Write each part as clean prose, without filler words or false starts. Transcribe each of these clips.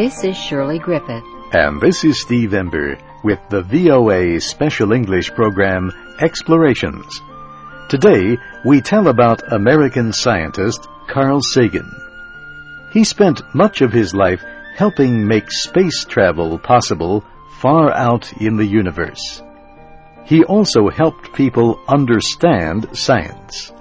This is Shirley Griffith. And this is Steve Ember with the VOA Special English program, Explorations. Today, we tell about American scientist Carl Sagan. He spent much of his life helping make space travel possible far out in the universe. He also helped people understand science.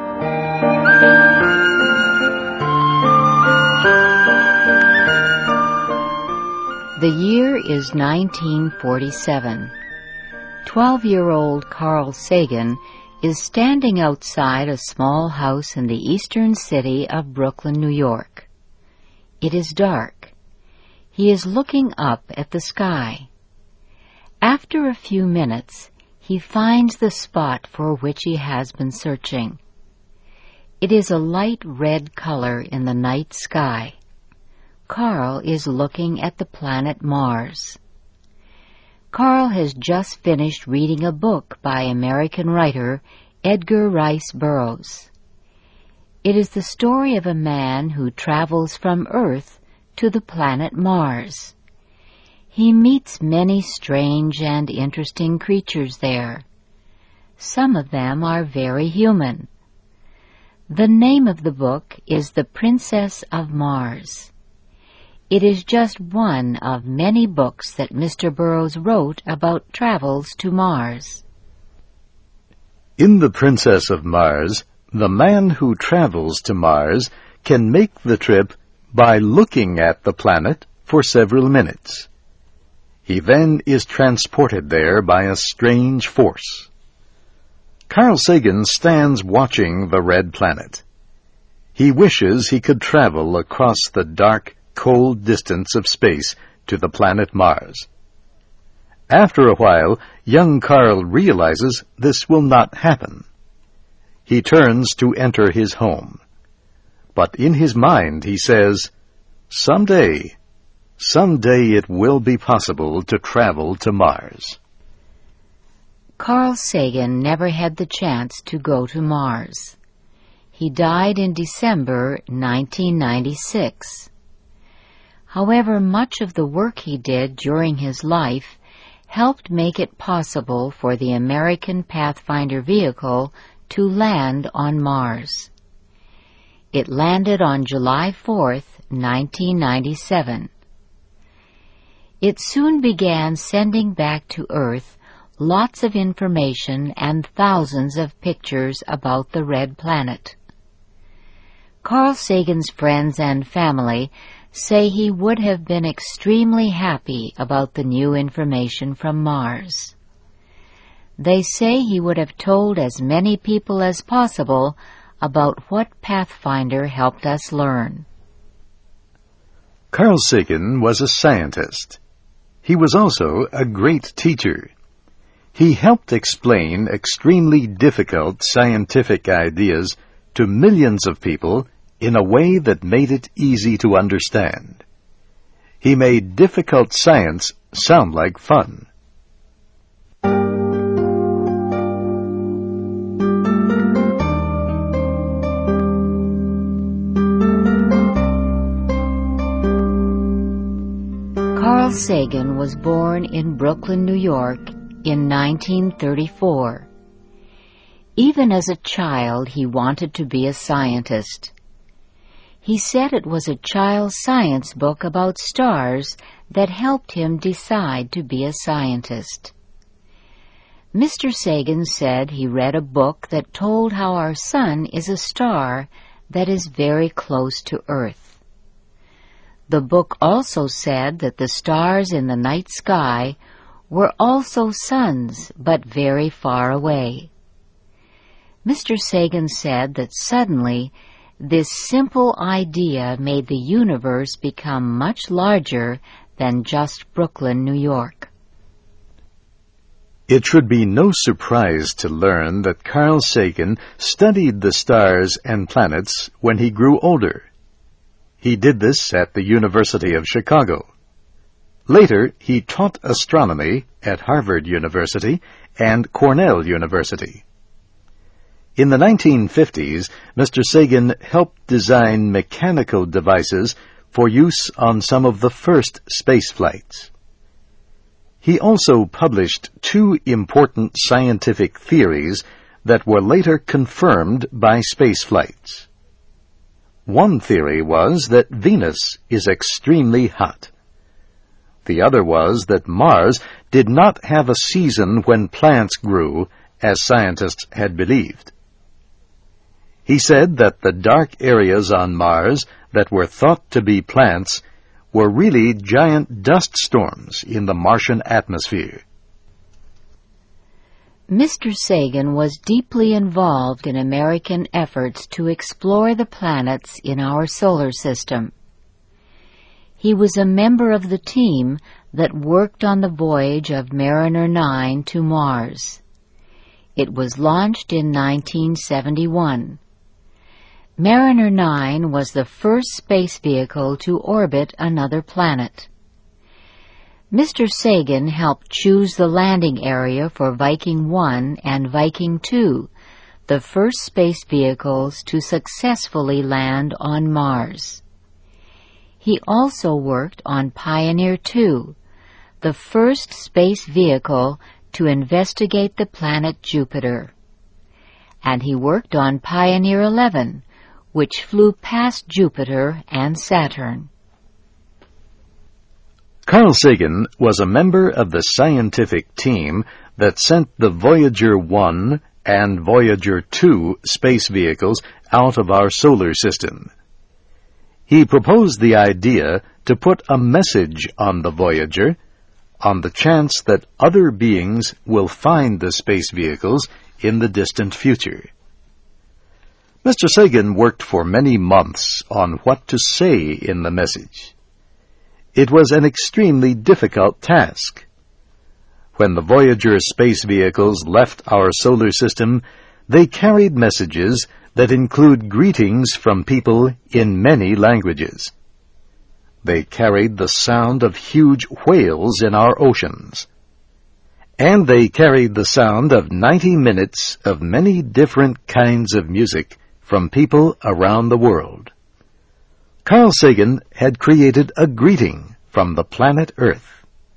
The year is 1947. 12-year-old Carl Sagan is standing outside a small house in the eastern city of Brooklyn, New York. It is dark. He is looking up at the sky. After a few minutes, he finds the spot for which he has been searching. It is a light red color in the night sky. Carl is looking at the planet Mars. Carl has just finished reading a book by American writer Edgar Rice Burroughs. It is the story of a man who travels from Earth to the planet Mars. He meets many strange and interesting creatures there. Some of them are very human. The name of the book is The Princess of Mars. It is just one of many books that Mr. Burroughs wrote about travels to Mars. In The Princess of Mars, the man who travels to Mars can make the trip by looking at the planet for several minutes. He then is transported there by a strange force. Carl Sagan stands watching the red planet. He wishes he could travel across the dark, cold distance of space to the planet Mars. After a while, young Carl realizes this will not happen. He turns to enter his home. But in his mind he says, someday it will be possible to travel to Mars. Carl Sagan never had the chance to go to Mars. He died in December 1996. However, much of the work he did during his life helped make it possible for the American Pathfinder vehicle to land on Mars. It landed on July 4th, 1997. It soon began sending back to Earth lots of information and thousands of pictures about the red planet. Carl Sagan's friends and family say he would have been extremely happy about the new information from Mars. They say he would have told as many people as possible about what Pathfinder helped us learn. Carl Sagan was a scientist. He was also a great teacher. He helped explain extremely difficult scientific ideas to millions of people in a way that made it easy to understand. He made difficult science sound like fun. Carl Sagan was born in Brooklyn, New York in 1934. Even as a child, he wanted to be a scientist. He said it was a child's science book about stars that helped him decide to be a scientist. Mr. Sagan said he read a book that told how our sun is a star that is very close to Earth. The book also said that the stars in the night sky were also suns, but very far away. Mr. Sagan said that suddenly this simple idea made the universe become much larger than just Brooklyn, New York. It should be no surprise to learn that Carl Sagan studied the stars and planets when he grew older. He did this at the University of Chicago. Later, he taught astronomy at Harvard University and Cornell University. In the 1950s, Mr. Sagan helped design mechanical devices for use on some of the first space flights. He also published 2 important scientific theories that were later confirmed by space flights. One theory was that Venus is extremely hot. The other was that Mars did not have a season when plants grew, as scientists had believed. He said that the dark areas on Mars that were thought to be plants were really giant dust storms in the Martian atmosphere. Mr. Sagan was deeply involved in American efforts to explore the planets in our solar system. He was a member of the team that worked on the voyage of Mariner 9 to Mars. It was launched in 1971. Mariner 9 was the first space vehicle to orbit another planet. Mr. Sagan helped choose the landing area for Viking 1 and Viking 2, the first space vehicles to successfully land on Mars. He also worked on Pioneer 2, the first space vehicle to investigate the planet Jupiter. And he worked on Pioneer 11, which flew past Jupiter and Saturn. Carl Sagan was a member of the scientific team that sent the Voyager 1 and Voyager 2 space vehicles out of our solar system. He proposed the idea to put a message on the Voyager on the chance that other beings will find the space vehicles in the distant future. Mr. Sagan worked for many months on what to say in the message. It was an extremely difficult task. When the Voyager space vehicles left our solar system, they carried messages that include greetings from people in many languages. They carried the sound of huge whales in our oceans. And they carried the sound of 90 minutes of many different kinds of music from people around the world. Carl Sagan had created a greeting from the planet Earth.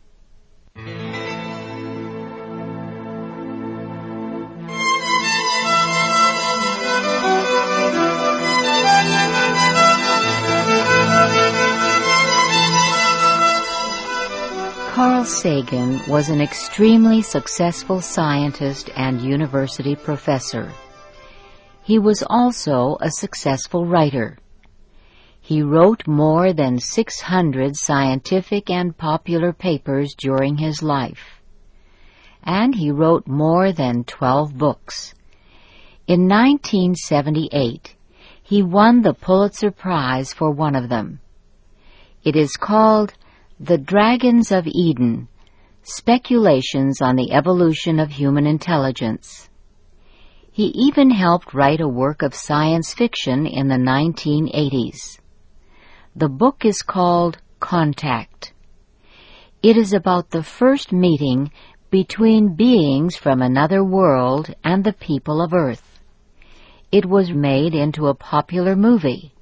Carl Sagan was an extremely successful scientist and university professor. He was also a successful writer. He wrote more than 600 scientific and popular papers during his life. And he wrote more than 12 books. In 1978, he won the Pulitzer Prize for one of them. It is called The Dragons of Eden, Speculations on the Evolution of Human Intelligence. He even helped write a work of science fiction in the 1980s. The book is called Contact. It is about the first meeting between beings from another world and the people of Earth. It was made into a popular movie.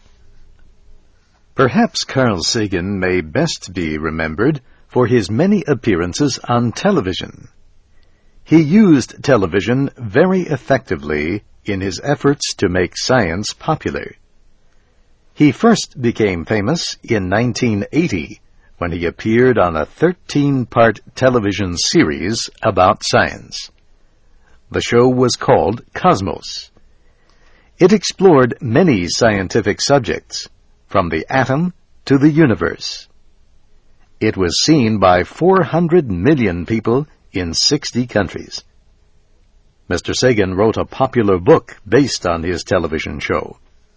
Perhaps Carl Sagan may best be remembered for his many appearances on television. He used television very effectively in his efforts to make science popular. He first became famous in 1980 when he appeared on a 13-part television series about science. The show was called Cosmos. It explored many scientific subjects, from the atom to the universe. It was seen by 400 million people in 60 countries. Mr. Sagan wrote a popular book based on his television show.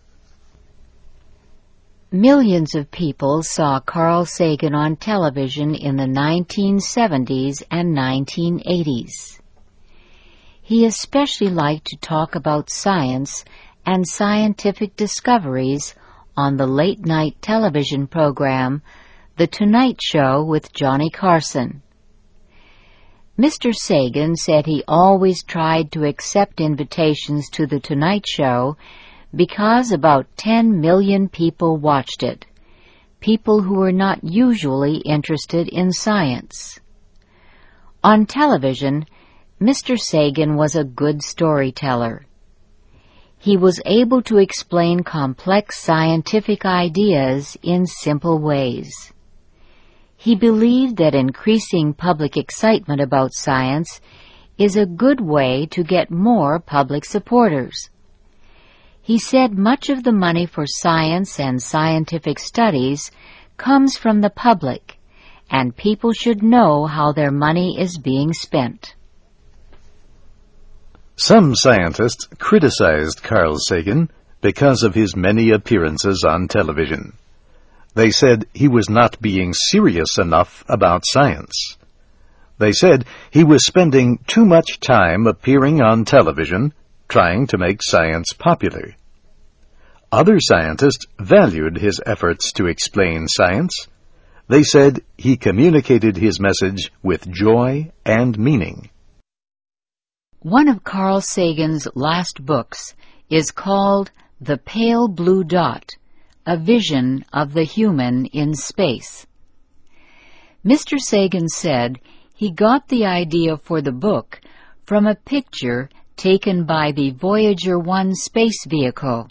Millions of people saw Carl Sagan on television in the 1970s and 1980s. He especially liked to talk about science and scientific discoveries on the late-night television program, The Tonight Show with Johnny Carson. Mr. Sagan said he always tried to accept invitations to The Tonight Show because about 10 million people watched it, people who were not usually interested in science. On television, Mr. Sagan was a good storyteller. He was able to explain complex scientific ideas in simple ways. He believed that increasing public excitement about science is a good way to get more public supporters. He said much of the money for science and scientific studies comes from the public, and people should know how their money is being spent. Some scientists criticized Carl Sagan because of his many appearances on television. They said he was not being serious enough about science. They said he was spending too much time appearing on television trying to make science popular. Other scientists valued his efforts to explain science. They said he communicated his message with joy and meaning. One of Carl Sagan's last books is called The Pale Blue Dot, A Vision of the Human in Space. Mr. Sagan said he got the idea for the book from a picture taken by the Voyager 1 space vehicle.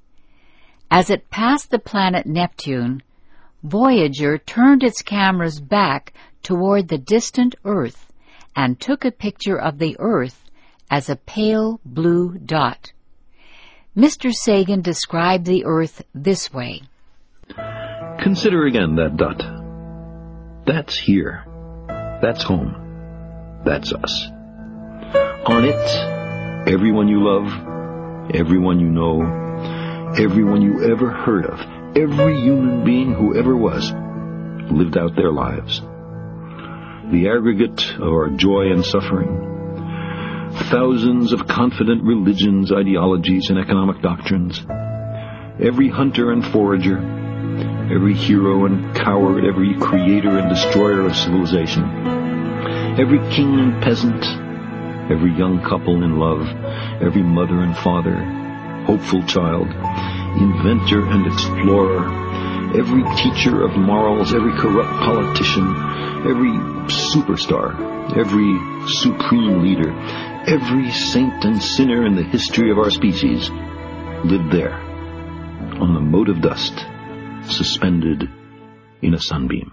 As it passed the planet Neptune, Voyager turned its cameras back toward the distant Earth and took a picture of the Earth as a pale blue dot. Mr. Sagan described the Earth this way. Consider again that dot. That's here. That's home. That's us. On it, everyone you love, everyone you know, everyone you ever heard of, every human being who ever was, lived out their lives. The aggregate of our joy and suffering, thousands of confident religions, ideologies, and economic doctrines, every hunter and forager, every hero and coward, every creator and destroyer of civilization, every king and peasant, every young couple in love, every mother and father, hopeful child, inventor and explorer, every teacher of morals, every corrupt politician, every superstar, every supreme leader, every saint and sinner in the history of our species lived there, on the mote of dust, suspended in a sunbeam.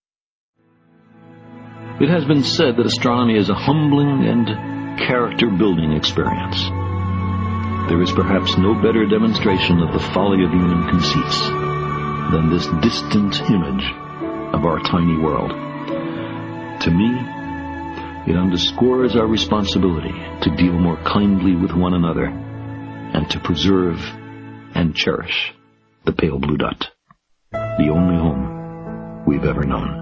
It has been said that astronomy is a humbling and character-building experience. There is perhaps no better demonstration of the folly of human conceits than this distant image of our tiny world. To me, it underscores our responsibility to deal more kindly with one another and to preserve and cherish the pale blue dot, the only home we've ever known.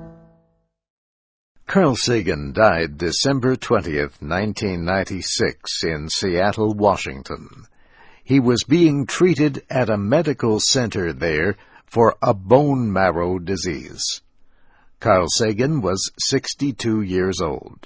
Carl Sagan died December 20th, 1996 in Seattle, Washington. He was being treated at a medical center there for a bone marrow disease. Carl Sagan was 62 years old.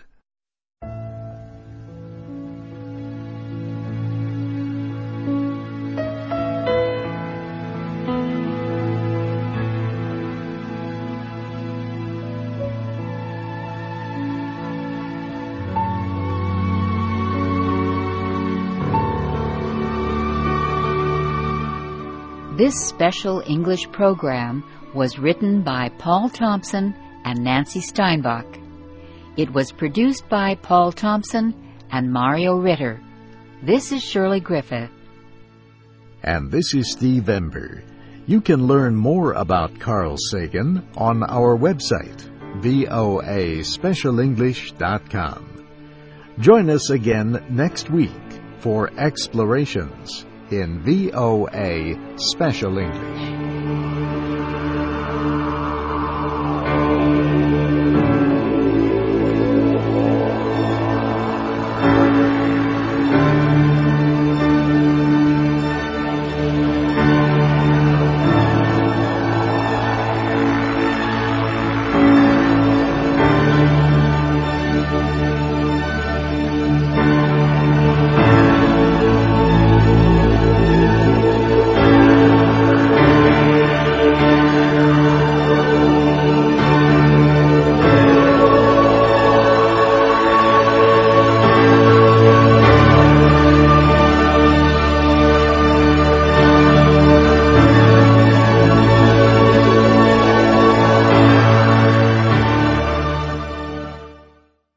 This special English program was written by Paul Thompson and Nancy Steinbach. It was produced by Paul Thompson and Mario Ritter. This is Shirley Griffith. And this is Steve Ember. You can learn more about Carl Sagan on our website, voaspecialenglish.com. Join us again next week for Explorations in VOA Special English.